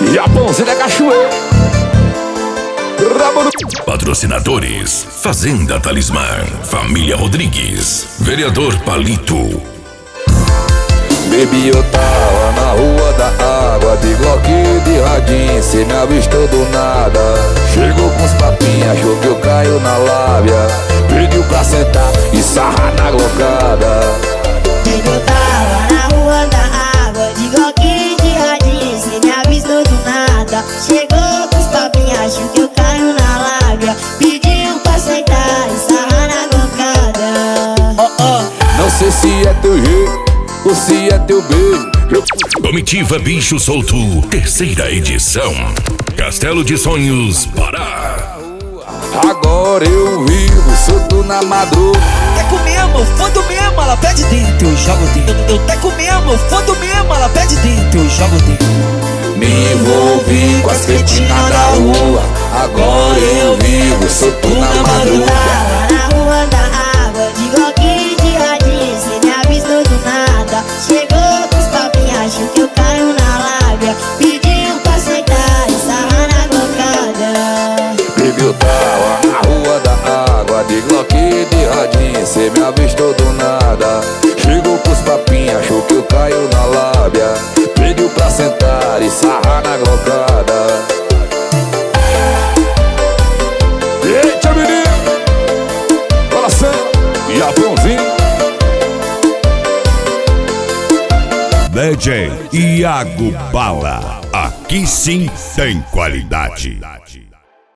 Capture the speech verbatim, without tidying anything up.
E a Pãozinha da Cachoeira. Patrocinadores: Fazenda Talismã, Família Rodrigues, Vereador Palito. Baby, eu tava na rua da água, de Glock e de radinho, cê me avistou do nada. Chegou com os papinhos, achou que eu caio na lábia, pediu pra sentar e sarrar na glocada. Baby, eu tava na rua da água, de Glock e de radinho, cê me avistou do nada. Chegou com os papinhos, achou que eu caio na lábia, pediu pra sentar e sarrar na glocada. Oh, oh. Não sei se é teu jeito ou se é teu beijo. Comitiva Bicho Solto, terceira edição. Castelo de Sonhos, Pará. Agora eu vivo, solto na madruga. Teco mesmo, fodo mesmo, ela pede dentro, eu jogo dentro. Eu teco mesmo, fodo mesmo, ela pede dentro, eu jogo dentro. Me envolvi com as cretinas da rua. Agora eu vivo, solto na madruga. Na rua da água, de Glock e de radinho, cê me avistou do nada. Chegou com os papinhos, achou que eu caio na lábia, pediu pra sentar e sarrar na glocada. Baby, eu tava na rua da água, de Glock e de radinho, cê me avistou do nada. Chegou com os papinhos, achou que eu caio na lábia, pediu pra sentar e sarrar na glocada. Eita, menino! Coração e a Pãozinha. D J Iago Bala. Aqui sim tem qualidade.